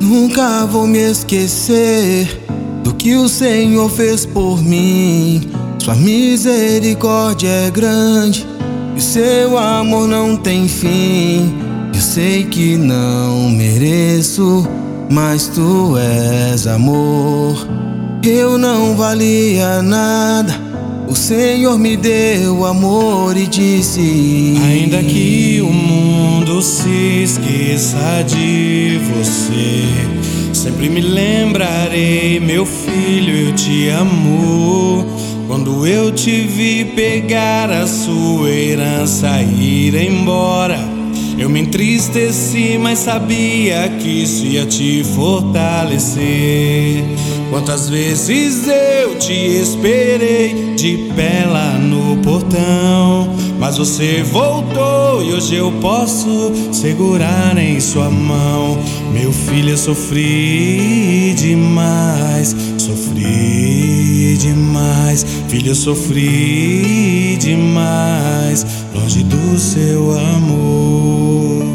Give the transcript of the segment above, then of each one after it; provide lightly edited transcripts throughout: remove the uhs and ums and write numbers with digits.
Nunca vou me esquecer do que o Senhor fez por mim. Sua misericórdia é grande e seu amor não tem fim. Eu sei que não mereço, mas tu és amor. Eu não valia nada, o Senhor me deu amor e disse: ainda que o mundo se esqueça de você, sempre me lembrarei, meu filho, eu te amo. Quando eu te vi pegar a sua herança e ir embora, eu me entristeci, mas sabia que isso ia te fortalecer. Quantas vezes eu te esperei de pé lá no portão, mas você voltou e hoje eu posso segurar em sua mão. Meu filho, eu sofri demais, sofri demais. Filho, eu sofri demais, longe do seu amor.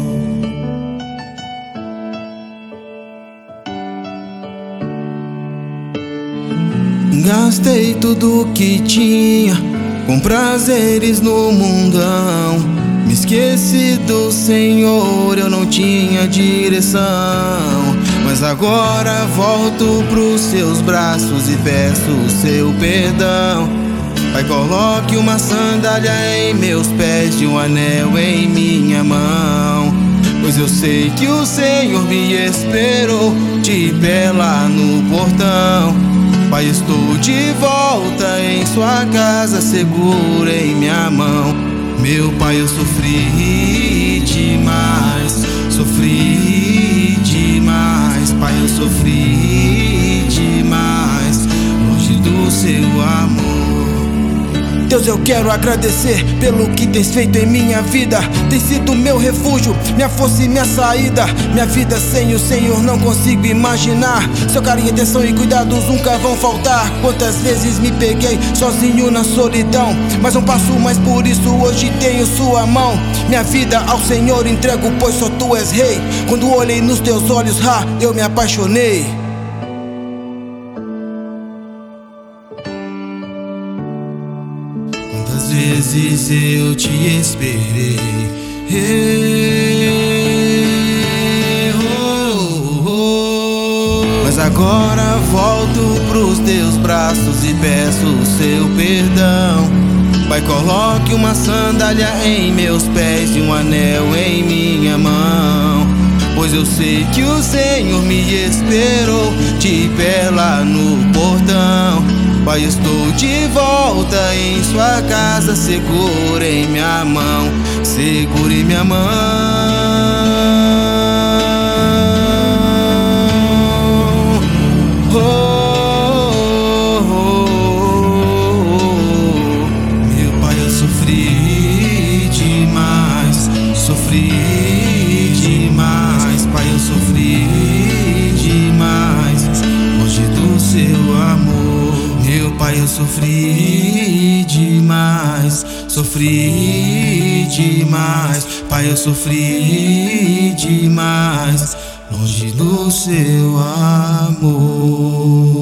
Gastei tudo que tinha com prazeres no mundão. Me esqueci do Senhor, eu não tinha direção. Mas agora volto pros seus braços e peço o seu perdão. Pai, coloque uma sandália em meus pés e um anel em minha mão, pois eu sei que o Senhor me esperou de pé lá no portão. Pai, estou de volta em sua casa, segura em minha mão. Meu pai, eu sofri demais, sofri demais. Pai, eu sofri demais, longe do seu amor. Deus, eu quero agradecer pelo que tens feito em minha vida. Tem sido meu refúgio, minha força e minha saída. Minha vida sem o Senhor não consigo imaginar. Seu carinho, atenção e cuidados nunca vão faltar. Quantas vezes me peguei sozinho na solidão, mas não passo mais por isso, hoje tenho sua mão. Minha vida ao Senhor entrego, pois só tu és rei. Quando olhei nos teus olhos, eu me apaixonei. Quantas vezes eu te esperei, mas agora volto pros teus braços e peço o seu perdão. Pai, coloque uma sandália em meus pés e um anel em minha mão, pois eu sei que o Senhor me esperou de pé lá no portão. Pai, estou de volta em sua casa, segura em minha mão, segure minha mão. Meu pai, eu sofri demais, sofri demais. Pai, eu sofri demais, longe do seu amor. Meu pai, eu sofri demais, sofri demais. Pai, eu sofri demais, longe do seu amor.